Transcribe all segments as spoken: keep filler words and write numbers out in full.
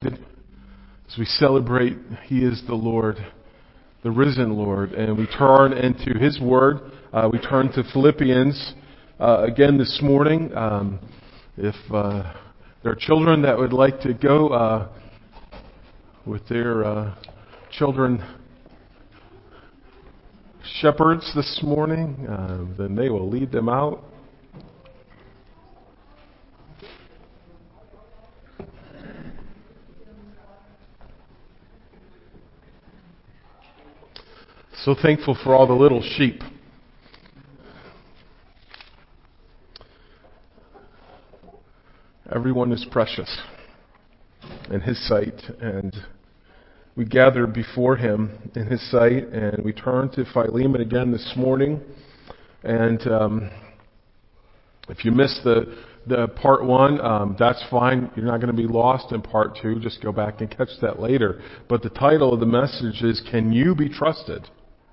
As we celebrate, He is the Lord, the risen Lord, and we turn into His Word. Uh, we turn to Philippians uh, again this morning. Um, if uh, there are children that would like to go uh, with their uh, children shepherds this morning, uh, then they will lead them out. So thankful for all the little sheep. Everyone is precious in His sight, and we gather before Him in His sight, and we turn to Philemon again this morning. And um, if you missed the the part one, um, that's fine. You're not going to be lost in part two. Just go back and catch that later. But the title of the message is, Can You Be Trusted?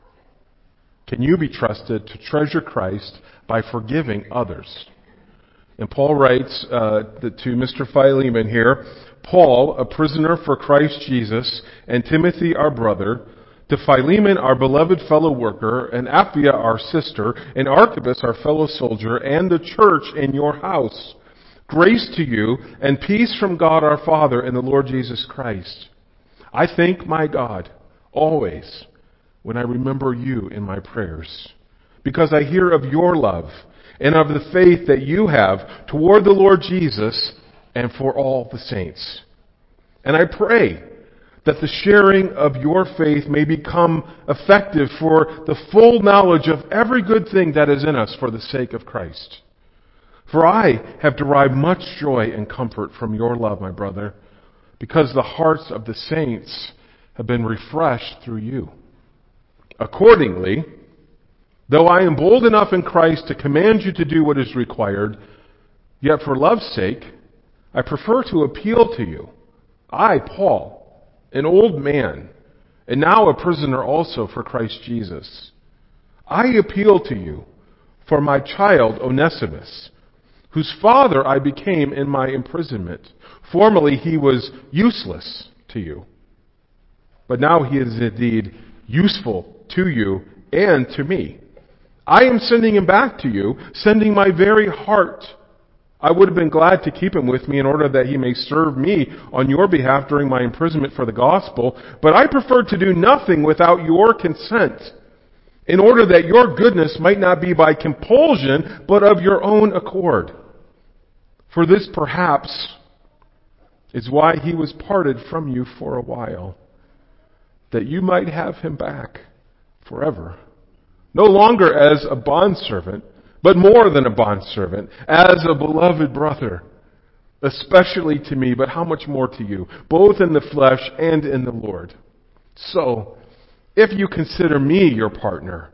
Can you be trusted to treasure Christ by forgiving others? And Paul writes uh, to Mister Philemon here, Paul, a prisoner for Christ Jesus, and Timothy, our brother, to Philemon, our beloved fellow worker, and Apphia, our sister, and Archippus, our fellow soldier, and the church in your house. Grace to you, and peace from God our Father and the Lord Jesus Christ. I thank my God always when I remember you in my prayers, because I hear of your love and of the faith that you have toward the Lord Jesus and for all the saints. And I pray that the sharing of your faith may become effective for the full knowledge of every good thing that is in us for the sake of Christ. For I have derived much joy and comfort from your love, my brother, because the hearts of the saints have been refreshed through you. Accordingly, though I am bold enough in Christ to command you to do what is required, yet for love's sake, I prefer to appeal to you. I, Paul, an old man, and now a prisoner also for Christ Jesus. I appeal to you for my child Onesimus, whose father I became in my imprisonment. Formerly he was useless to you, but now he is indeed useful to you and to me. I am sending him back to you, sending my very heart. I would have been glad to keep him with me in order that he may serve me on your behalf during my imprisonment for the gospel, but I prefer to do nothing without your consent, in order that your goodness might not be by compulsion, but of your own accord. For this perhaps is why he was parted from you for a while, that you might have him back forever, no longer as a bondservant, but more than a bondservant, as a beloved brother, especially to me, but how much more to you, both in the flesh and in the Lord. So, if you consider me your partner,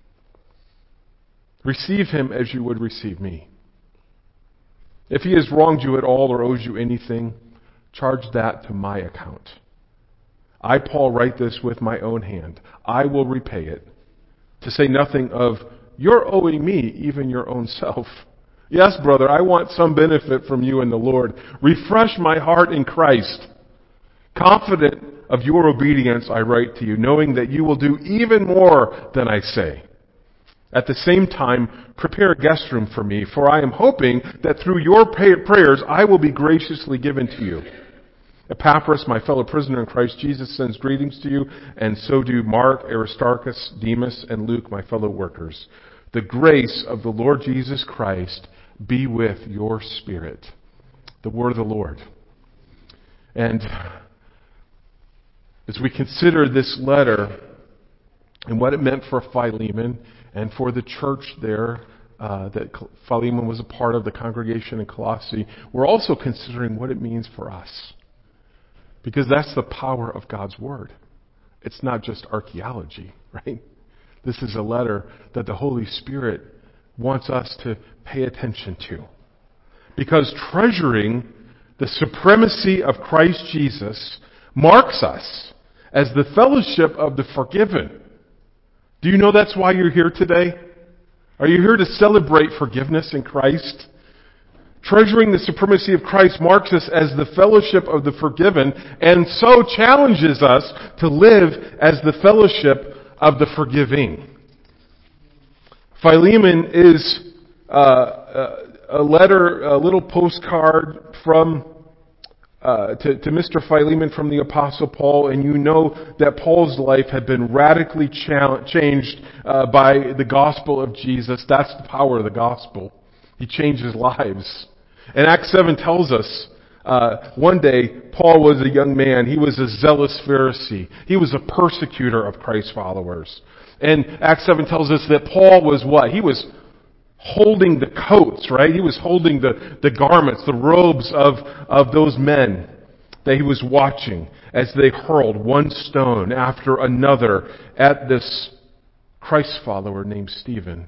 receive him as you would receive me. If he has wronged you at all or owes you anything, charge that to my account. I, Paul, write this with my own hand. I will repay it. To say nothing of, you're owing me even your own self. Yes, brother, I want some benefit from you in the Lord. Refresh my heart in Christ. Confident of your obedience, I write to you, knowing that you will do even more than I say. At the same time, prepare a guest room for me, for I am hoping that through your prayers I will be graciously given to you. Epaphras, my fellow prisoner in Christ Jesus, sends greetings to you, and so do Mark, Aristarchus, Demas, and Luke, my fellow workers. The grace of the Lord Jesus Christ be with your spirit. The word of the Lord. And as we consider this letter and what it meant for Philemon and for the church there, uh, that Philemon was a part of, the congregation in Colossae, we're also considering what it means for us. Because that's the power of God's Word. It's not just archaeology, right? This is a letter that the Holy Spirit wants us to pay attention to. Because treasuring the supremacy of Christ Jesus marks us as the fellowship of the forgiven. Do you know that's why you're here today? Are you here to celebrate forgiveness in Christ? Treasuring the supremacy of Christ marks us as the fellowship of the forgiven, and so challenges us to live as the fellowship of the forgiving. Philemon is uh, a letter, a little postcard from uh, to, to Mister Philemon from the Apostle Paul, and you know that Paul's life had been radically cha- changed uh, by the gospel of Jesus. That's the power of the gospel. He changes lives. And Acts seven tells us, uh, one day, Paul was a young man. He was a zealous Pharisee. He was a persecutor of Christ's followers. And Acts seven tells us that Paul was what? He was holding the coats, right? He was holding the, the garments, the robes of, of those men that he was watching as they hurled one stone after another at this Christ follower named Stephen.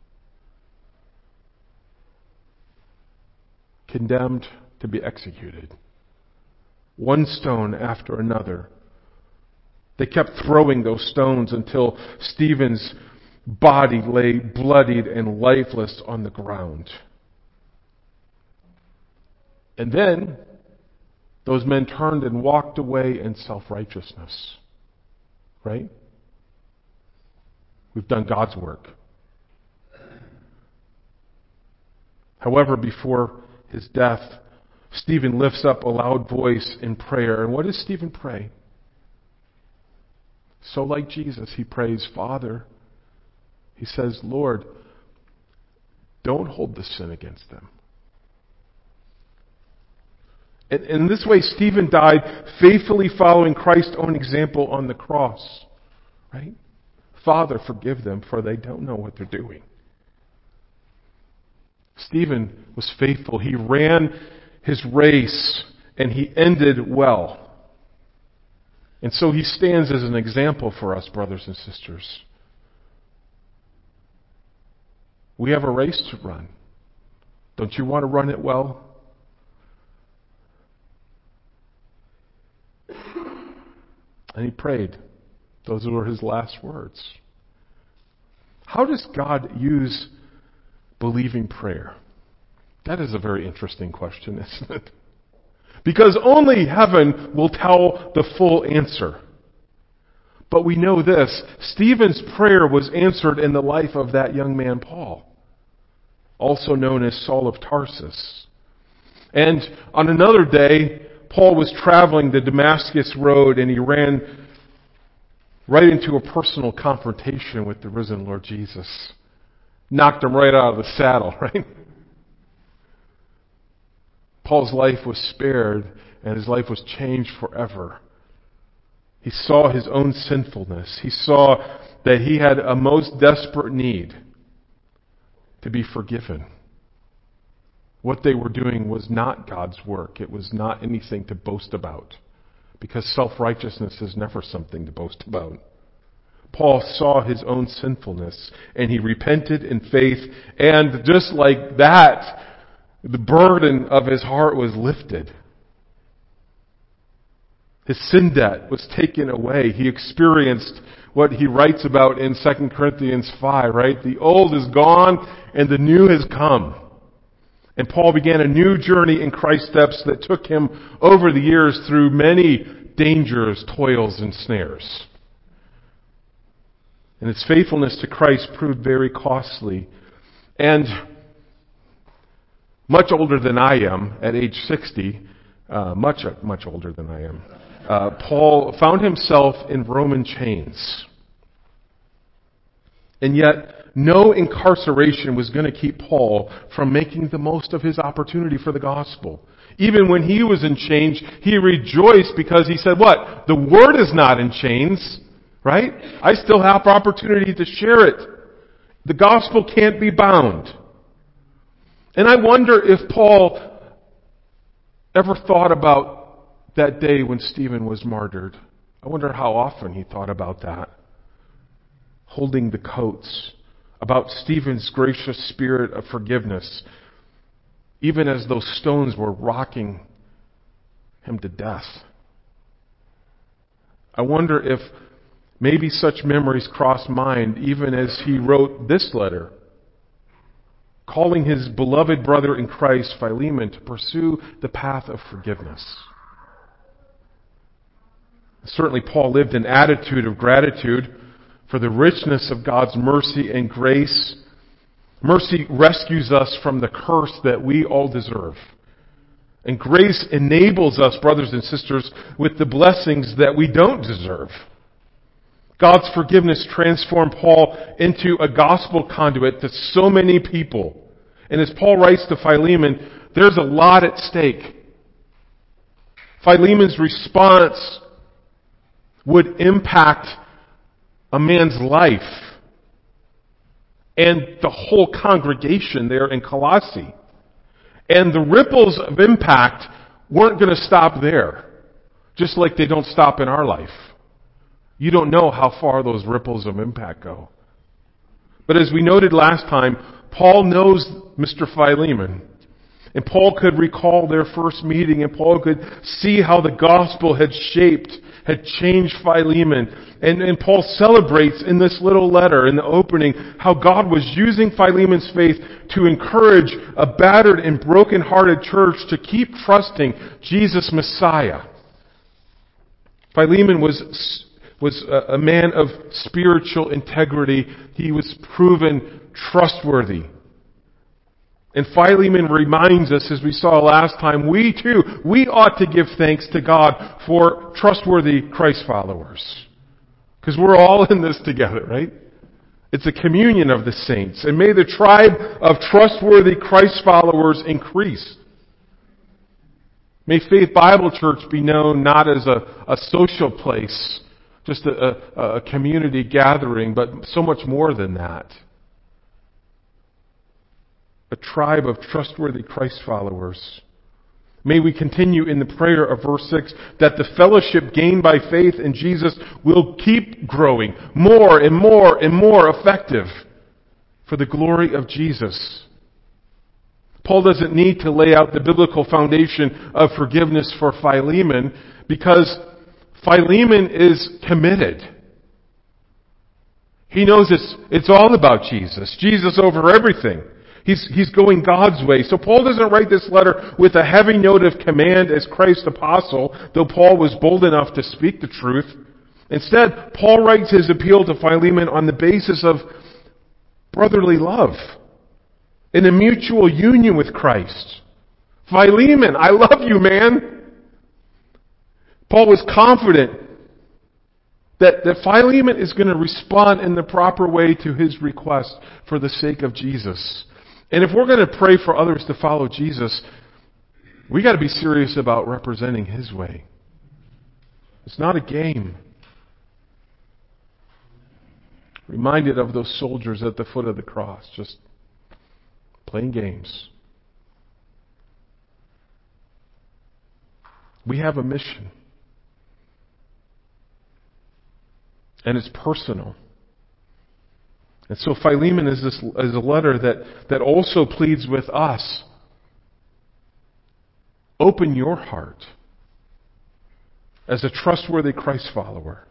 Condemned to be executed. One stone after another. They kept throwing those stones until Stephen's body lay bloodied and lifeless on the ground. And then those men turned and walked away in self-righteousness. Right? We've done God's work. However, before his death, Stephen lifts up a loud voice in prayer. And what does Stephen pray? So like Jesus, he prays, Father, he says, Lord, don't hold the sin against them. And in this way, Stephen died faithfully following Christ's own example on the cross. Right? Father, forgive them, for they don't know what they're doing. Stephen was faithful. He ran his race and he ended well. And so he stands as an example for us, brothers and sisters. We have a race to run. Don't you want to run it well? And he prayed. Those were his last words. How does God use believing prayer? That is a very interesting question, isn't it? Because only heaven will tell the full answer. But we know this. Stephen's prayer was answered in the life of that young man, Paul, also known as Saul of Tarsus. And on another day, Paul was traveling the Damascus road and he ran right into a personal confrontation with the risen Lord Jesus. Knocked him right out of the saddle, right? Paul's life was spared and his life was changed forever. He saw his own sinfulness. He saw that he had a most desperate need to be forgiven. What they were doing was not God's work. It was not anything to boast about, because self-righteousness is never something to boast about. Paul saw his own sinfulness and he repented in faith, and just like that, the burden of his heart was lifted. His sin debt was taken away. He experienced what he writes about in Second Corinthians five, right? The old is gone and the new has come. And Paul began a new journey in Christ's steps that took him over the years through many dangers, toils, and snares. And his faithfulness to Christ proved very costly. And much older than I am, at age sixty, uh, much, much older than I am, uh, Paul found himself in Roman chains. And yet, no incarceration was going to keep Paul from making the most of his opportunity for the gospel. Even when he was in chains, he rejoiced because he said, what? The word is not in chains, right? I still have opportunity to share it. The gospel can't be bound. And I wonder if Paul ever thought about that day when Stephen was martyred. I wonder how often he thought about that. Holding the coats, about Stephen's gracious spirit of forgiveness, even as those stones were rocking him to death. I wonder if maybe such memories crossed mind even as he wrote this letter calling his beloved brother in Christ, Philemon, to pursue the path of forgiveness. Certainly Paul lived an attitude of gratitude for the richness of God's mercy and grace. Mercy rescues us from the curse that we all deserve. And grace enables us, brothers and sisters, with the blessings that we don't deserve. God's forgiveness transformed Paul into a gospel conduit to so many people. And as Paul writes to Philemon, there's a lot at stake. Philemon's response would impact a man's life and the whole congregation there in Colossae. And the ripples of impact weren't going to stop there, just like they don't stop in our life. You don't know how far those ripples of impact go. But as we noted last time, Paul knows Mister Philemon. And Paul could recall their first meeting, and Paul could see how the gospel had shaped, had changed Philemon. And, and Paul celebrates in this little letter, in the opening, how God was using Philemon's faith to encourage a battered and broken-hearted church to keep trusting Jesus Messiah. Philemon was, was a, a man of spiritual integrity. He was proven trustworthy. And Philemon reminds us, as we saw last time, we too, we ought to give thanks to God for trustworthy Christ followers. Because we're all in this together, right? It's a communion of the saints. And may the tribe of trustworthy Christ followers increase. May Faith Bible Church be known not as a, a social place, just a, a, a community gathering, but so much more than that. A tribe of trustworthy Christ followers. May we continue in the prayer of verse six that the fellowship gained by faith in Jesus will keep growing more and more and more effective for the glory of Jesus. Paul doesn't need to lay out the biblical foundation of forgiveness for Philemon because Philemon is committed. He knows it's, it's all about Jesus. Jesus over everything. He's, he's going God's way. So Paul doesn't write this letter with a heavy note of command as Christ's apostle, though Paul was bold enough to speak the truth. Instead, Paul writes his appeal to Philemon on the basis of brotherly love in a mutual union with Christ. Philemon, I love you, man. Paul was confident that, that Philemon is going to respond in the proper way to his request for the sake of Jesus. And if we're going to pray for others to follow Jesus, we got to be serious about representing His way. It's not a game. Reminded of those soldiers at the foot of the cross, just playing games. We have a mission. And it's personal. And so Philemon is, this, is a letter that, that also pleads with us. Open your heart as a trustworthy Christ follower.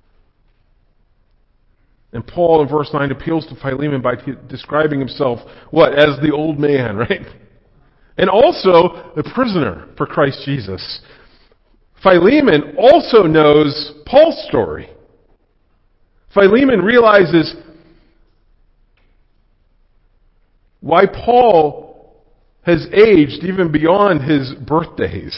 And Paul in verse nine appeals to Philemon by t- describing himself, what? As the old man, right? And also a prisoner for Christ Jesus. Philemon also knows Paul's story. Philemon realizes why Paul has aged even beyond his birthdays.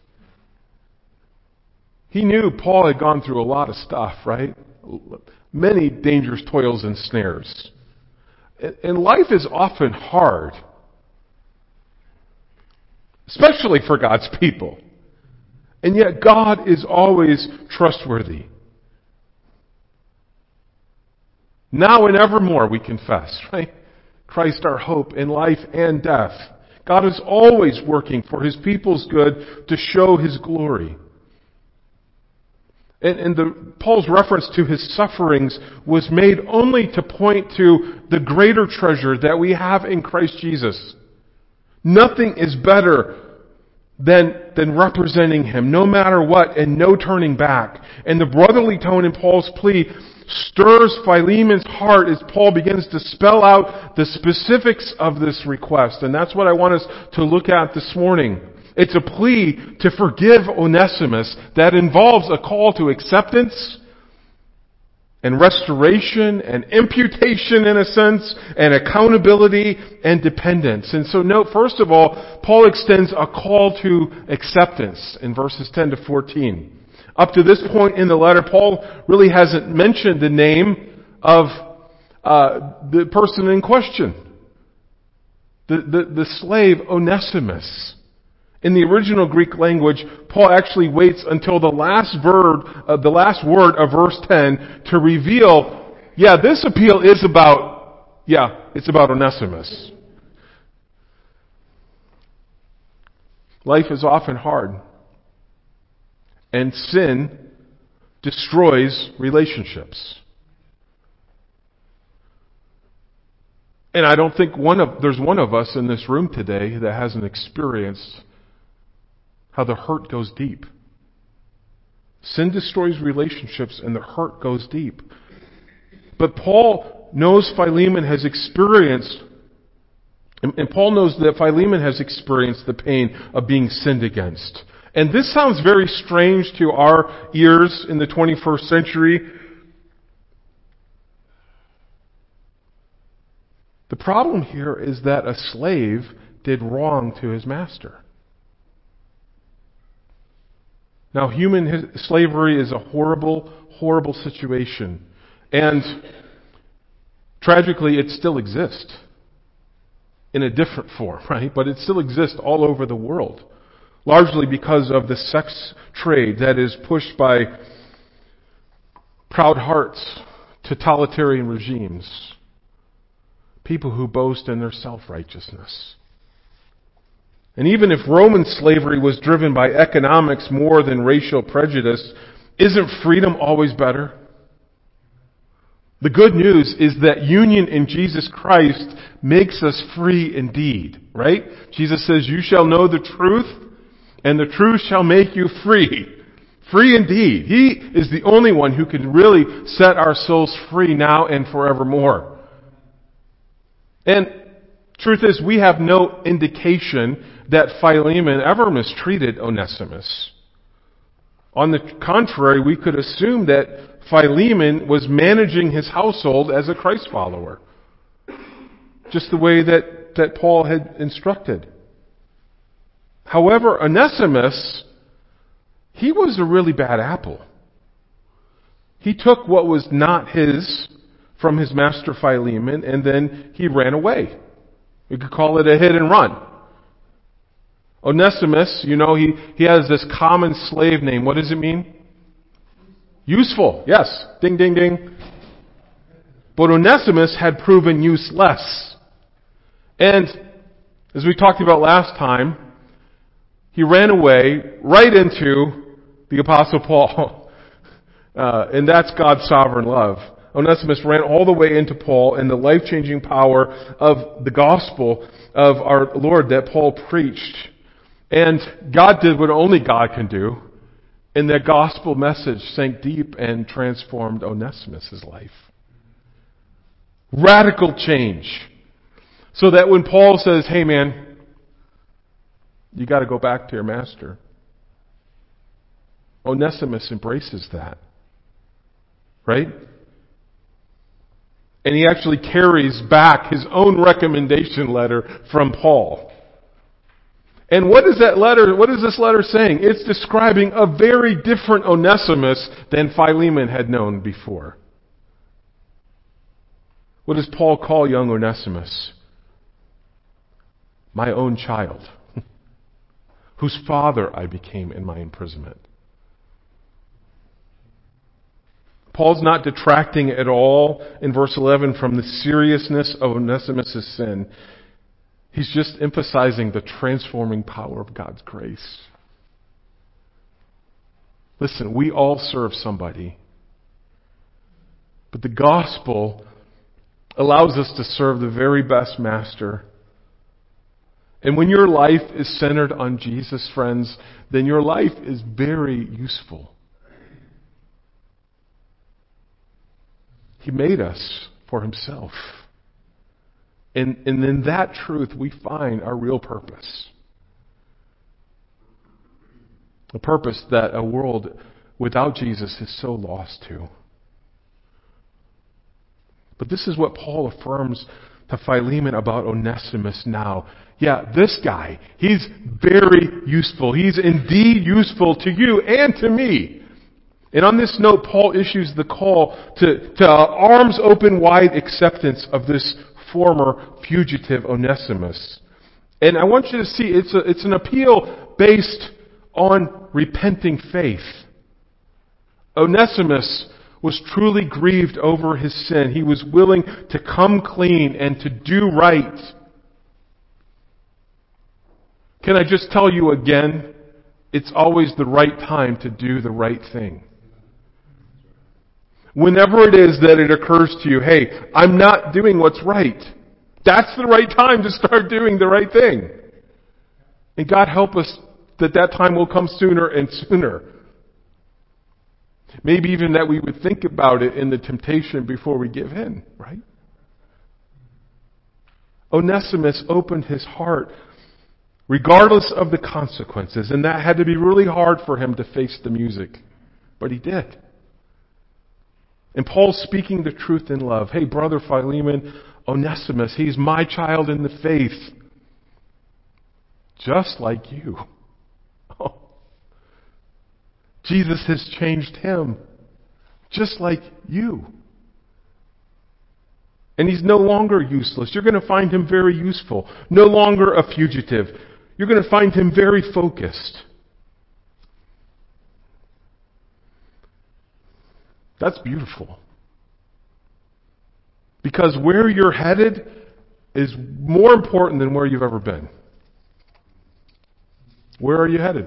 He knew Paul had gone through a lot of stuff, right? Many dangerous toils and snares. And life is often hard, especially for God's people. And yet God is always trustworthy. Now and evermore we confess, right? Christ our hope in life and death. God is always working for His people's good to show His glory. And, and the, Paul's reference to his sufferings was made only to point to the greater treasure that we have in Christ Jesus. Nothing is better than, than representing Him, no matter what, and no turning back. And the brotherly tone in Paul's plea stirs Philemon's heart as Paul begins to spell out the specifics of this request. And that's what I want us to look at this morning. It's a plea to forgive Onesimus that involves a call to acceptance and restoration and imputation in a sense, and accountability and dependence. And so note, first of all, Paul extends a call to acceptance in verses ten to fourteen. Up to this point in the letter, Paul really hasn't mentioned the name of uh, the person in question. The, the, the slave Onesimus. In the original Greek language, Paul actually waits until the last verb, uh, the last word of verse ten to reveal, yeah, this appeal is about, yeah, it's about Onesimus. Life is often hard, and sin destroys relationships. And I don't think one of there's one of us in this room today that hasn't experienced how the hurt goes deep. Sin destroys relationships and the hurt goes deep. But Paul knows Philemon has experienced, and Paul knows that Philemon has experienced the pain of being sinned against. And this sounds very strange to our ears in the twenty-first century. The problem here is that a slave did wrong to his master. Now, human slavery is a horrible, horrible situation. And tragically, it still exists in a different form, right? But it still exists all over the world, largely because of the sex trade that is pushed by proud hearts, totalitarian regimes, people who boast in their self-righteousness. And even if Roman slavery was driven by economics more than racial prejudice, isn't freedom always better? The good news is that union in Jesus Christ makes us free indeed, right? Jesus says, "You shall know the truth, and the truth shall make you free." Free indeed. He is the only one who can really set our souls free now and forevermore. And truth is, we have no indication that Philemon ever mistreated Onesimus. On the contrary, we could assume that Philemon was managing his household as a Christ follower, just the way that, that Paul had instructed. However, Onesimus, he was a really bad apple. He took what was not his from his master Philemon, and then he ran away. We could call it a hit and run. Onesimus, you know, he, he has this common slave name. What does it mean? Useful. Yes. Ding, ding, ding. But Onesimus had proven useless. And as we talked about last time, he ran away right into the Apostle Paul. Uh, and that's God's sovereign love. Onesimus ran all the way into Paul and the life-changing power of the gospel of our Lord that Paul preached. And God did what only God can do. And that gospel message sank deep and transformed Onesimus' life. Radical change. So that when Paul says, "Hey man, you got to go back to your master," Onesimus embraces that. Right? And he actually carries back his own recommendation letter from Paul. And what is that letter, what is this letter saying? It's describing a very different Onesimus than Philemon had known before. What does Paul call young Onesimus? My own child, whose father I became in my imprisonment. Paul's not detracting at all in verse eleven from the seriousness of Onesimus' sin. He's just emphasizing the transforming power of God's grace. Listen, we all serve somebody. But the gospel allows us to serve the very best master. And when your life is centered on Jesus, friends, then your life is very useful. He made us for Himself. And, and in that truth, we find our real purpose. A purpose that a world without Jesus is so lost to. But this is what Paul affirms to Philemon about Onesimus now. Yeah, this guy, he's very useful. He's indeed useful to you and to me. And on this note, Paul issues the call to, to arms open wide acceptance of this former fugitive Onesimus. And I want you to see, it's, a, it's an appeal based on repenting faith. Onesimus was truly grieved over his sin. He was willing to come clean and to do right. Can I just tell you again, it's always the right time to do the right thing. Whenever it is that it occurs to you, hey, I'm not doing what's right, that's the right time to start doing the right thing. And God help us that that time will come sooner and sooner. Maybe even that we would think about it in the temptation before we give in, right? Onesimus opened his heart regardless of the consequences, and that had to be really hard for him to face the music. But he did. And Paul's speaking the truth in love. Hey, brother Philemon, Onesimus, he's my child in the faith. Just like you. Oh. Jesus has changed him. Just like you. And he's no longer useless. You're going to find him very useful. No longer a fugitive. You're going to find him very focused. That's beautiful. Because where you're headed is more important than where you've ever been. Where are you headed?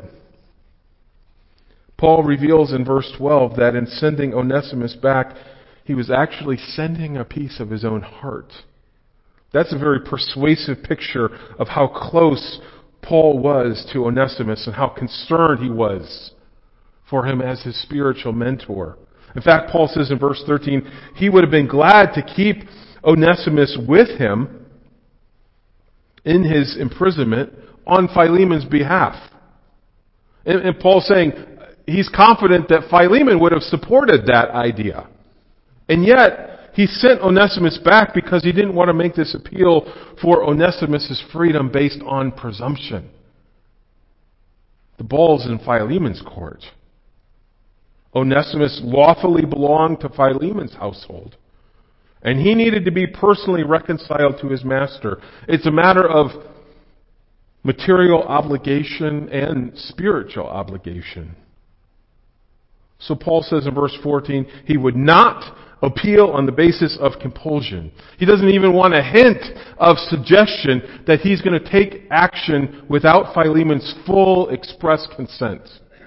Paul reveals in verse twelve that in sending Onesimus back, he was actually sending a piece of his own heart. That's a very persuasive picture of how close Paul was to Onesimus and how concerned he was for him as his spiritual mentor. In fact, Paul says in verse thirteen, he would have been glad to keep Onesimus with him in his imprisonment on Philemon's behalf. And, and Paul's saying he's confident that Philemon would have supported that idea. And yet, he sent Onesimus back because he didn't want to make this appeal for Onesimus' freedom based on presumption. The ball's in Philemon's court. Onesimus lawfully belonged to Philemon's household. And he needed to be personally reconciled to his master. It's a matter of material obligation and spiritual obligation. So Paul says in verse fourteen, he would not appeal on the basis of compulsion. He doesn't even want a hint of suggestion that he's going to take action without Philemon's full express consent.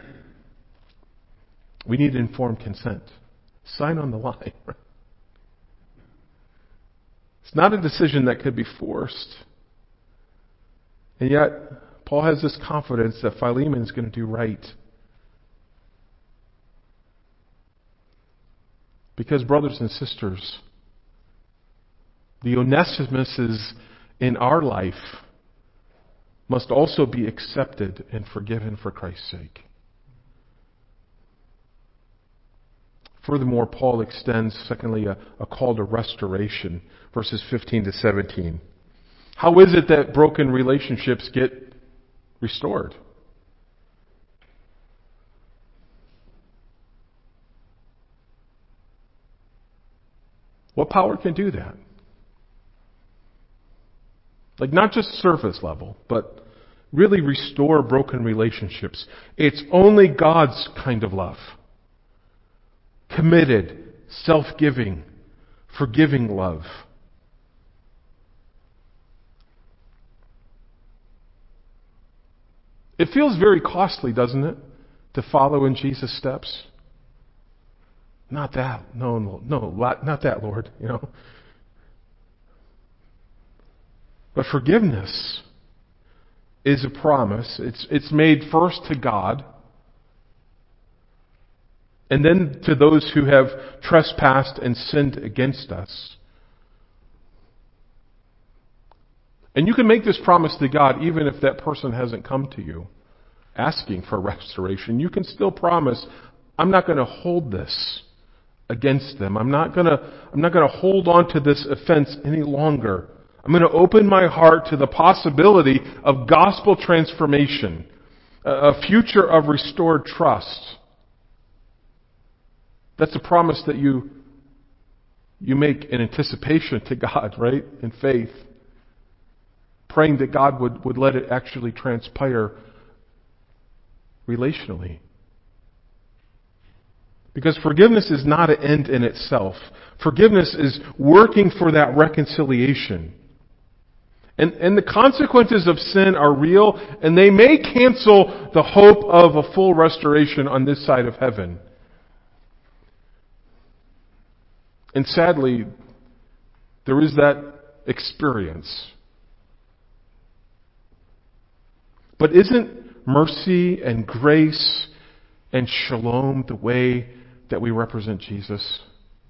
We need informed consent. Sign on the line. It's not a decision that could be forced. And yet, Paul has this confidence that Philemon is going to do right. Because, brothers and sisters, the Onesimuses in our life must also be accepted and forgiven for Christ's sake. Furthermore, Paul extends, secondly, a, a call to restoration, verses fifteen to seventeen. How is it that broken relationships get restored? What power can do that? Like, not just surface level, but really restore broken relationships. It's only God's kind of love. Committed, self-giving, forgiving love. It feels very costly, doesn't it, to follow in Jesus' steps? Not that. No, no, no, not that, Lord, you know. But forgiveness is a promise. It's, it's made first to God. And then to those who have trespassed and sinned against us. And you can make this promise to God even if that person hasn't come to you asking for restoration. You can still promise, I'm not going to hold this against them. I'm not going to I'm not going to hold on to this offense any longer. I'm going to open my heart to the possibility of gospel transformation, a future of restored trust. That's a promise that you you make in anticipation to God, right? In faith. Praying that God would, would let it actually transpire relationally. Because forgiveness is not an end in itself. Forgiveness is working for that reconciliation. And, and the consequences of sin are real, and they may cancel the hope of a full restoration on this side of heaven. And sadly, there is that experience. But isn't mercy and grace and shalom the way that we represent Jesus?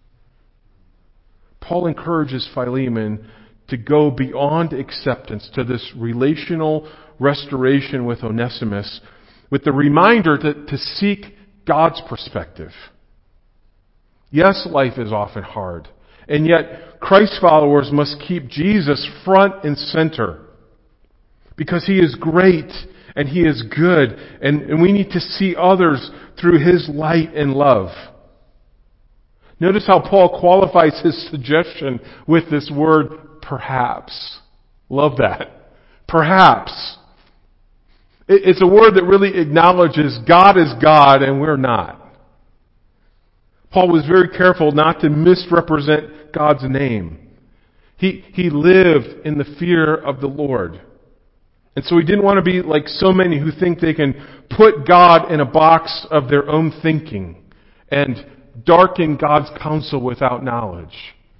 Paul encourages Philemon to go beyond acceptance to this relational restoration with Onesimus, with the reminder to, to seek God's perspective. Yes, life is often hard, and yet Christ followers must keep Jesus front and center. Because He is great and He is good, and, and we need to see others through His light and love. Notice how Paul qualifies his suggestion with this word, perhaps. Love that. Perhaps. It, it's a word that really acknowledges God is God and we're not. Paul was very careful not to misrepresent God's name. He, he lived in the fear of the Lord. And so he didn't want to be like so many who think they can put God in a box of their own thinking and darken God's counsel without knowledge.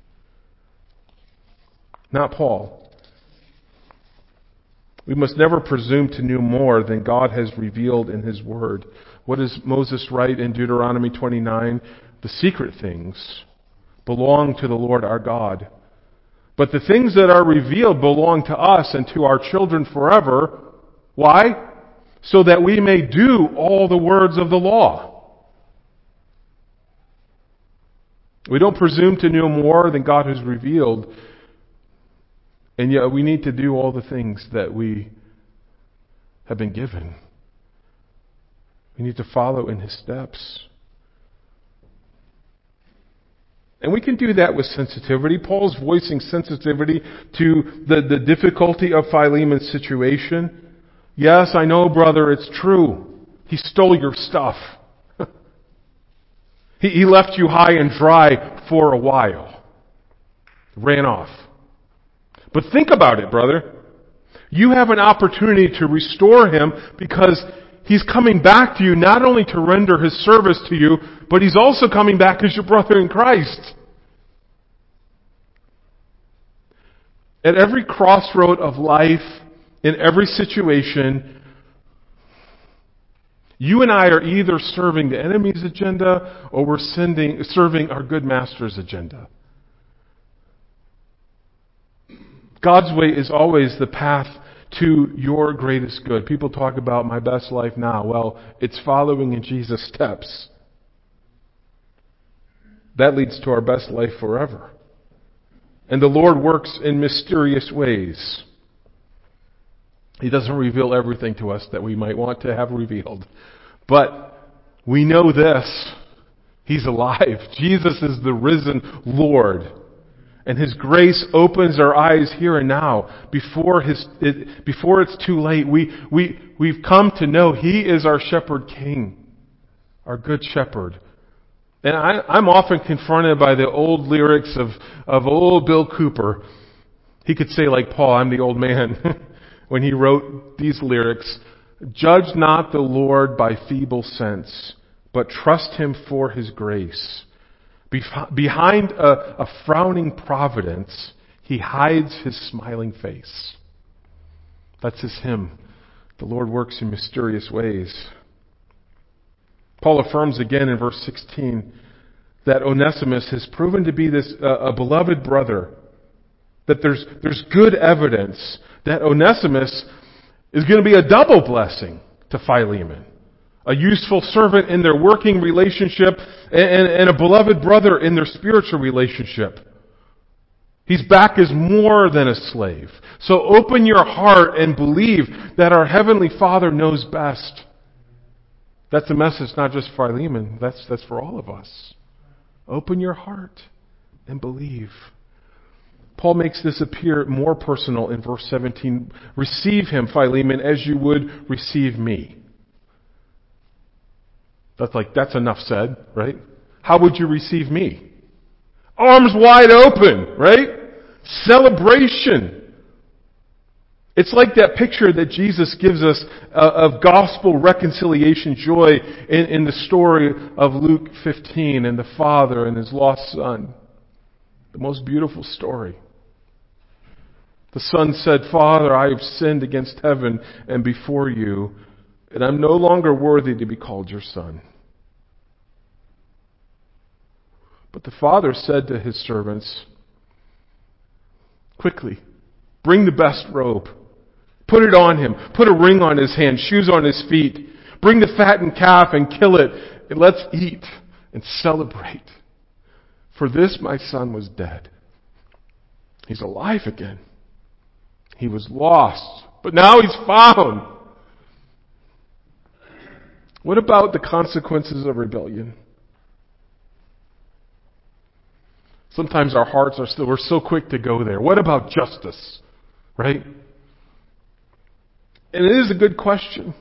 Not Paul. We must never presume to know more than God has revealed in His Word. What does Moses write in Deuteronomy twenty-nine? The secret things belong to the Lord our God. But the things that are revealed belong to us and to our children forever. Why? So that we may do all the words of the law. We don't presume to know more than God has revealed. And yet we need to do all the things that we have been given. We need to follow in His steps. And we can do that with sensitivity. Paul's voicing sensitivity to the, the difficulty of Philemon's situation. Yes, I know, brother, it's true. He stole your stuff. he, he left you high and dry for a while. Ran off. But think about it, brother. You have an opportunity to restore him because he's coming back to you not only to render his service to you, but he's also coming back as your brother in Christ. At every crossroad of life, in every situation, you and I are either serving the enemy's agenda or we're sending, serving our good master's agenda. God's way is always the path to your greatest good. People talk about my best life now. Well, it's following in Jesus' steps. That leads to our best life forever. And the Lord works in mysterious ways. He doesn't reveal everything to us that we might want to have revealed. But we know this. He's alive. Jesus is the risen Lord. And His grace opens our eyes here and now. Before his, it, before it's too late, we, we, we've come to know He is our shepherd king. Our good shepherd. And I, I'm often confronted by the old lyrics of, of old Bill Cooper. He could say like Paul, I'm the old man. When he wrote these lyrics, judge not the Lord by feeble sense, but trust Him for His grace. Behind a, a frowning providence, He hides His smiling face. That's His hymn. The Lord works in mysterious ways. Paul affirms again in verse sixteen that Onesimus has proven to be this uh, a beloved brother, that there's there's good evidence that Onesimus is going to be a double blessing to Philemon, a useful servant in their working relationship and, and, and a beloved brother in their spiritual relationship. He's back as more than a slave. So open your heart and believe that our Heavenly Father knows best. That's a message not just for Philemon, that's, that's for all of us. Open your heart and believe. Paul makes this appear more personal in verse seventeen. Receive him, Philemon, as you would receive me. That's like, that's enough said, right? How would you receive me? Arms wide open, right? Celebration. It's like that picture that Jesus gives us uh, of gospel reconciliation joy in, in the story of Luke fifteen and the father and his lost son. The most beautiful story. The son said, Father, I have sinned against heaven and before you, and I'm no longer worthy to be called your son. But the father said to his servants, quickly, bring the best robe. Put it on him. Put a ring on his hand, shoes on his feet. Bring the fattened calf and kill it. And let's eat and celebrate. For this my son was dead. He's alive again. He was lost, but now he's found. What about the consequences of rebellion? Sometimes our hearts are still, we're so quick to go there. What about justice? Right? And it is a good question.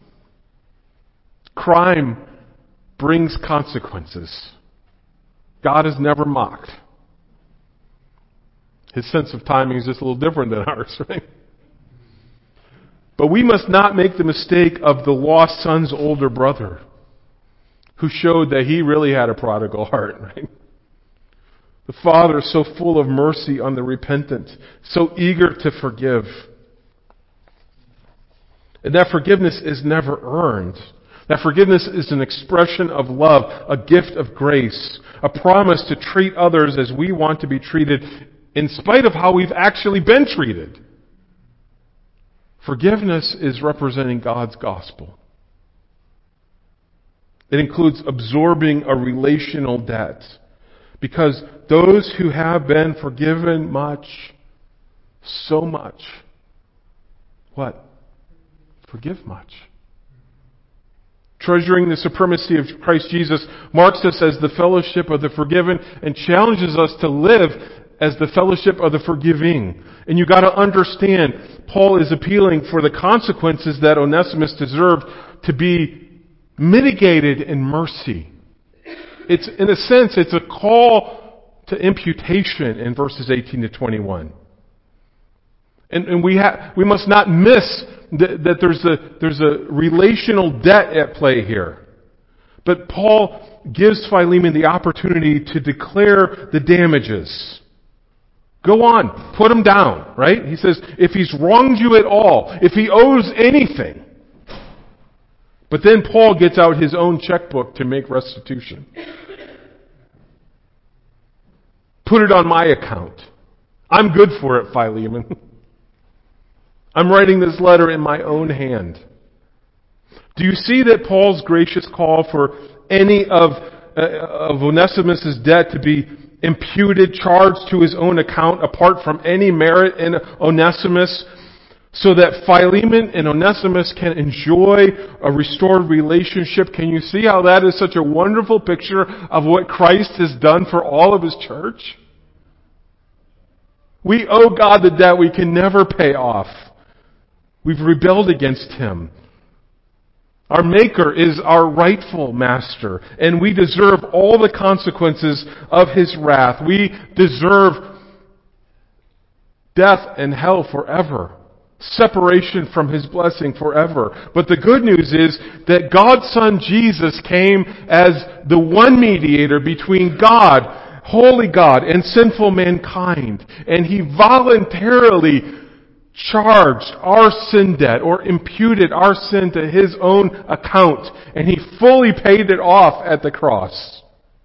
Crime brings consequences. God is never mocked. His sense of timing is just a little different than ours, right? But we must not make the mistake of the lost son's older brother, who showed that he really had a prodigal heart, right? The Father so full of mercy on the repentant, so eager to forgive. And that forgiveness is never earned. That forgiveness is an expression of love, a gift of grace, a promise to treat others as we want to be treated in spite of how we've actually been treated. Forgiveness is representing God's gospel. It includes absorbing a relational debt. Because those who have been forgiven much, so much, what? Forgive much. Treasuring the supremacy of Christ Jesus marks us as the fellowship of the forgiven and challenges us to live as the fellowship of the forgiving. And you got to understand, Paul is appealing for the consequences that Onesimus deserved to be mitigated in mercy. It's, in a sense, it's a call to imputation in verses eighteen to twenty-one. And, and we have, we must not miss that, that there's a, there's a relational debt at play here. But Paul gives Philemon the opportunity to declare the damages. Go on, put him down, right? He says, if he's wronged you at all, if he owes anything. But then Paul gets out his own checkbook to make restitution. Put it on my account. I'm good for it, Philemon. I'm writing this letter in my own hand. Do you see that Paul's gracious call for any of, uh, of Onesimus' debt to be imputed, charged to his own account apart from any merit in Onesimus, so that Philemon and Onesimus can enjoy a restored relationship? Can you see how that is such a wonderful picture of what Christ has done for all of His church? We owe God the debt we can never pay off. We've rebelled against Him. Our Maker is our rightful Master, and we deserve all the consequences of His wrath. We deserve death and hell forever. Separation from His blessing forever. But the good news is that God's Son Jesus came as the one mediator between God, holy God, and sinful mankind. And He voluntarily charged our sin debt or imputed our sin to His own account, and He fully paid it off at the cross.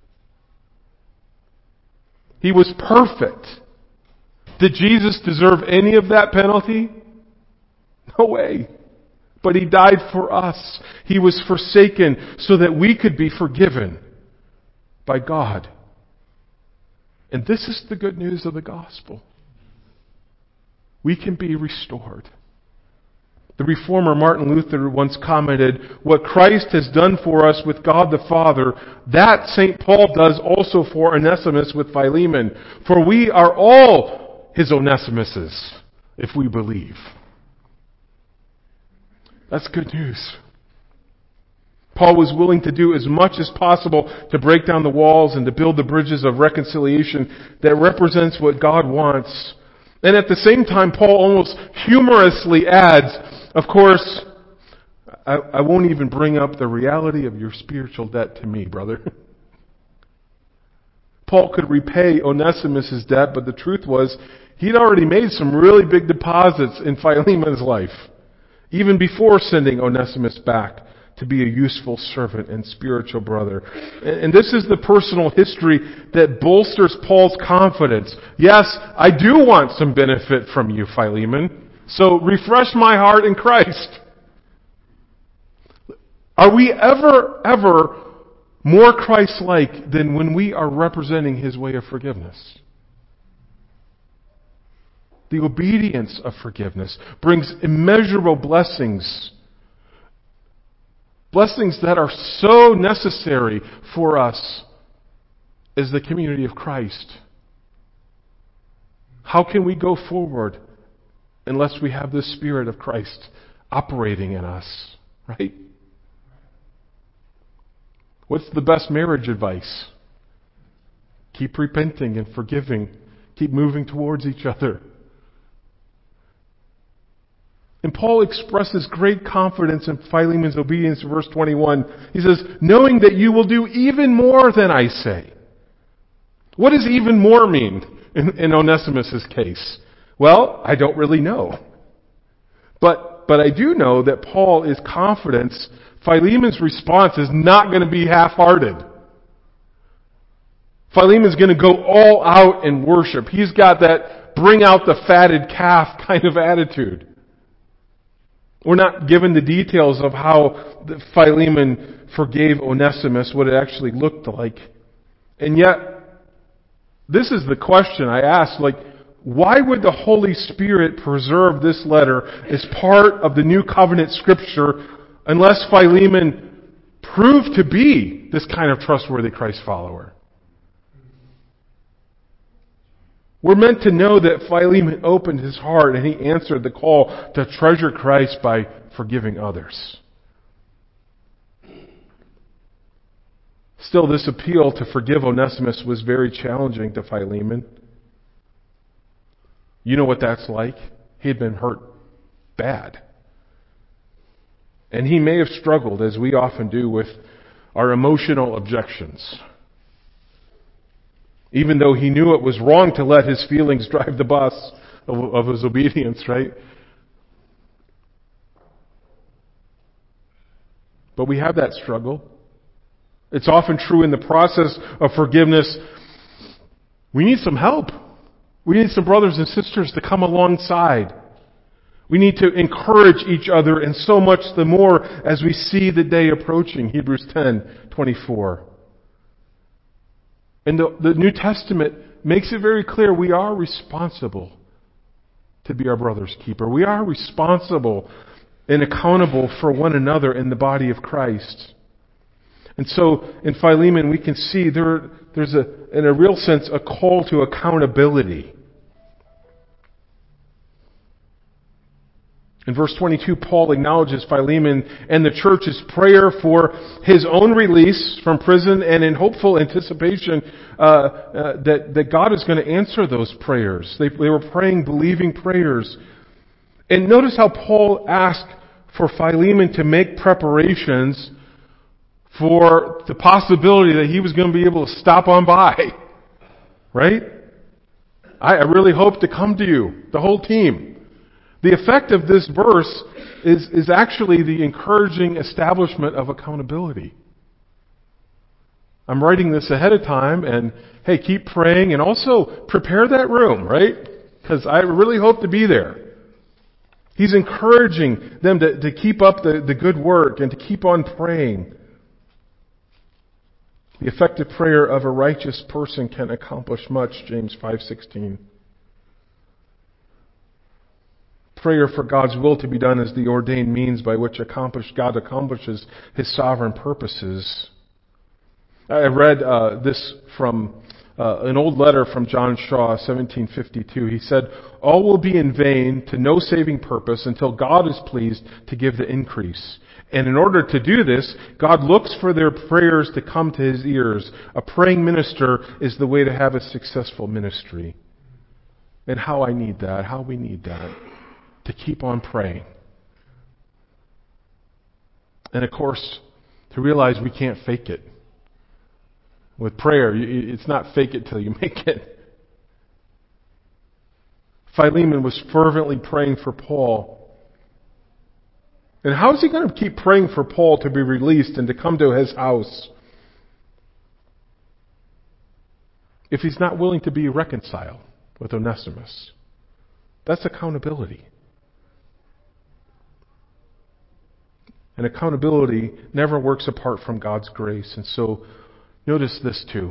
He was perfect. Did Jesus deserve any of that penalty? No way. But He died for us. He was forsaken so that we could be forgiven by God. And this is the good news of the gospel. We can be restored. The reformer Martin Luther once commented, "What Christ has done for us with God the Father, that Saint Paul does also for Onesimus with Philemon. For we are all his Onesimuses, if we believe." That's good news. Paul was willing to do as much as possible to break down the walls and to build the bridges of reconciliation that represents what God wants. And at the same time, Paul almost humorously adds, of course, I, I won't even bring up the reality of your spiritual debt to me, brother. Paul could repay Onesimus' debt, but the truth was, he'd already made some really big deposits in Philemon's life, even before sending Onesimus back to be a useful servant and spiritual brother. And this is the personal history that bolsters Paul's confidence. Yes, I do want some benefit from you, Philemon, so refresh my heart in Christ. Are we ever, ever more Christ-like than when we are representing His way of forgiveness? The obedience of forgiveness brings immeasurable blessings. Blessings that are so necessary for us as the community of Christ. How can we go forward unless we have the Spirit of Christ operating in us? Right? What's the best marriage advice? Keep repenting and forgiving. Keep moving towards each other. And Paul expresses great confidence in Philemon's obedience in verse twenty-one. He says, knowing that you will do even more than I say. What does even more mean in, in Onesimus' case? Well, I don't really know. But, but I do know that Paul is confident Philemon's response is not going to be half-hearted. Philemon's going to go all out in worship. He's got that bring out the fatted calf kind of attitude. We're not given the details of how Philemon forgave Onesimus, what it actually looked like. And yet, this is the question I ask, like, why would the Holy Spirit preserve this letter as part of the New Covenant Scripture unless Philemon proved to be this kind of trustworthy Christ follower? We're meant to know that Philemon opened his heart and he answered the call to treasure Christ by forgiving others. Still, this appeal to forgive Onesimus was very challenging to Philemon. You know what that's like. He had been hurt bad. And he may have struggled, as we often do, with our emotional objections. Even though he knew it was wrong to let his feelings drive the bus of, of his obedience, right? But we have that struggle. It's often true in the process of forgiveness. We need some help. We need some brothers and sisters to come alongside. We need to encourage each other, and so much the more as we see the day approaching. Hebrews ten twenty-four. And the, the New Testament makes it very clear we are responsible to be our brother's keeper. We are responsible and accountable for one another in the body of Christ. And so in Philemon we can see there, there's a, in a real sense, a call to accountability. In verse twenty-two, Paul acknowledges Philemon and the church's prayer for his own release from prison and in hopeful anticipation uh, uh, that, that God is going to answer those prayers. They, they were praying, believing prayers. And notice how Paul asked for Philemon to make preparations for the possibility that he was going to be able to stop on by. Right? I, I really hope to come to you, the whole team. The effect of this verse is, is actually the encouraging establishment of accountability. I'm writing this ahead of time, and hey, keep praying, and also prepare that room, right? Because I really hope to be there. He's encouraging them to, to keep up the, the good work and to keep on praying. The effective prayer of a righteous person can accomplish much, James five sixteen. Prayer for God's will to be done is the ordained means by which accomplish, God accomplishes His sovereign purposes. I read uh, this from uh, an old letter from John Shaw, seventeen fifty-two. He said, "All will be in vain to no saving purpose until God is pleased to give the increase. And in order to do this, God looks for their prayers to come to His ears. A praying minister is the way to have a successful ministry." And how I need that, how we need that, to keep on praying. And of course, to realize we can't fake it. With prayer, it's not fake it till you make it. Philemon was fervently praying for Paul. And how is he going to keep praying for Paul to be released and to come to his house if he's not willing to be reconciled with Onesimus? That's accountability. And accountability never works apart from God's grace. And so, notice this too.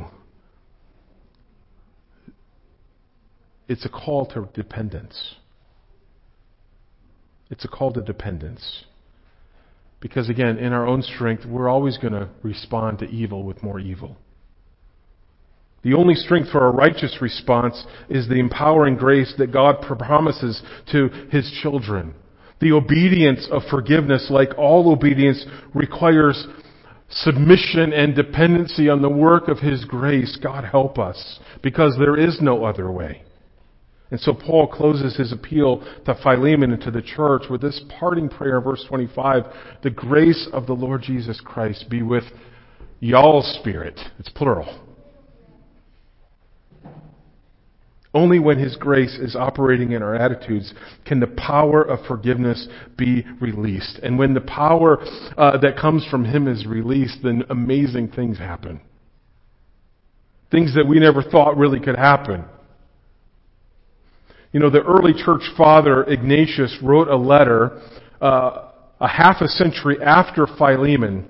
It's a call to dependence. It's a call to dependence. Because again, in our own strength, we're always going to respond to evil with more evil. The only strength for a righteous response is the empowering grace that God promises to His children. The obedience of forgiveness, like all obedience, requires submission and dependency on the work of His grace. God help us, because there is no other way. And so Paul closes his appeal to Philemon and to the church with this parting prayer, verse twenty-five. The grace of the Lord Jesus Christ be with y'all's spirit. It's plural. Only when His grace is operating in our attitudes can the power of forgiveness be released. And when the power uh, that comes from Him is released, then amazing things happen. Things that we never thought really could happen. You know, the early church father, Ignatius, wrote a letter uh, a half a century after Philemon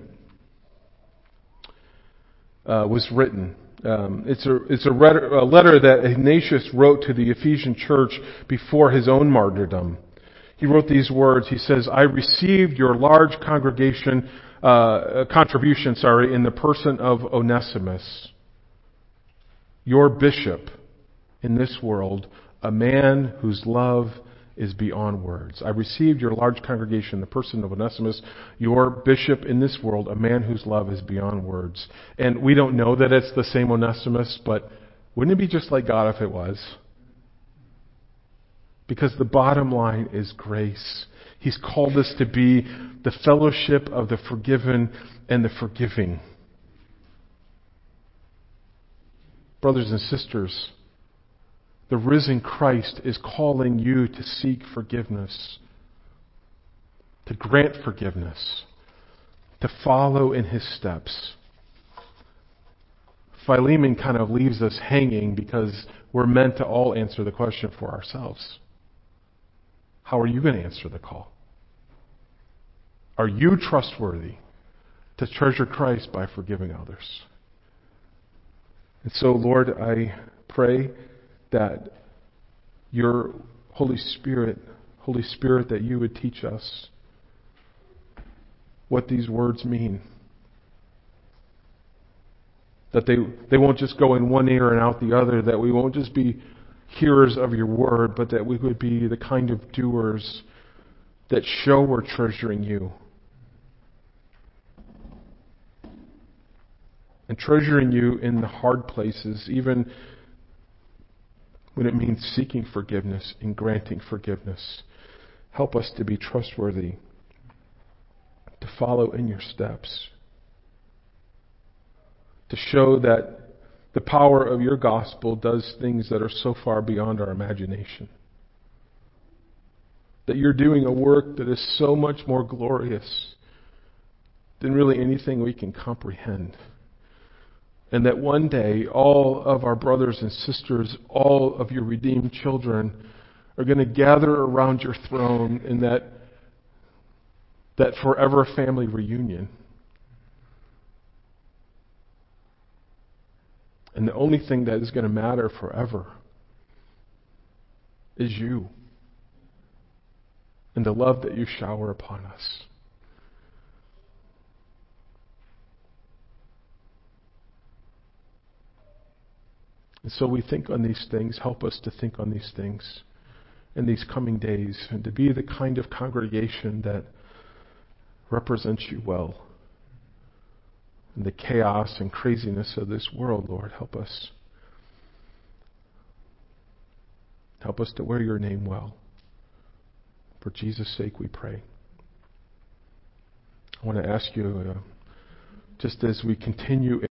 uh, was written. Um, it's a it's a, read, a letter that Ignatius wrote to the Ephesian church before his own martyrdom. He wrote these words. He says, "I received your large congregation uh, contribution, sorry, in the person of Onesimus, your bishop in this world, a man whose love is beyond words. I received your large congregation, the person of Onesimus, your bishop in this world, a man whose love is beyond words." And we don't know that it's the same Onesimus, but wouldn't it be just like God if it was? Because the bottom line is grace. He's called us to be the fellowship of the forgiven and the forgiving. Brothers and sisters, the risen Christ is calling you to seek forgiveness, to grant forgiveness, to follow in His steps. Philemon kind of leaves us hanging because we're meant to all answer the question for ourselves. How are you going to answer the call? Are you trustworthy to treasure Christ by forgiving others? And so, Lord, I pray that your Holy Spirit, Holy Spirit, that you would teach us what these words mean. That they, they won't just go in one ear and out the other, that we won't just be hearers of your word, but that we would be the kind of doers that show we're treasuring you. And treasuring you in the hard places, even when it means seeking forgiveness and granting forgiveness. Help us to be trustworthy, to follow in your steps, to show that the power of your gospel does things that are so far beyond our imagination. that you're doing a work that is so much more glorious than really anything we can comprehend. And that one day, all of our brothers and sisters, all of your redeemed children, are going to gather around your throne in that, that forever family reunion. And the only thing that is going to matter forever is you and the love that you shower upon us. And so we think on these things. Help us to think on these things in these coming days, and to be the kind of congregation that represents you well. In the chaos and craziness of this world, Lord, help us. Help us to wear your name well. For Jesus' sake we pray. I want to ask you, uh, just as we continue